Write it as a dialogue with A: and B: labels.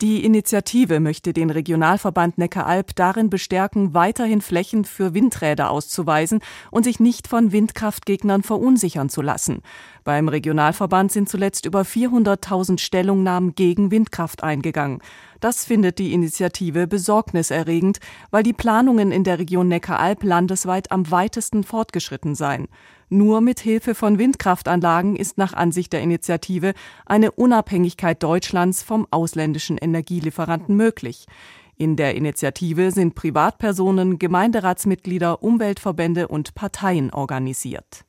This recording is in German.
A: Die Initiative möchte den Regionalverband Neckaralb darin bestärken, weiterhin Flächen für Windräder auszuweisen und sich nicht von Windkraftgegnern verunsichern zu lassen. Beim Regionalverband sind zuletzt über 400.000 Stellungnahmen gegen Windkraft eingegangen. Das findet die Initiative besorgniserregend, weil die Planungen in der Region Neckaralb landesweit am weitesten fortgeschritten seien. Nur mit Hilfe von Windkraftanlagen ist nach Ansicht der Initiative eine Unabhängigkeit Deutschlands vom ausländischen Energielieferanten möglich. In der Initiative sind Privatpersonen, Gemeinderatsmitglieder, Umweltverbände und Parteien organisiert.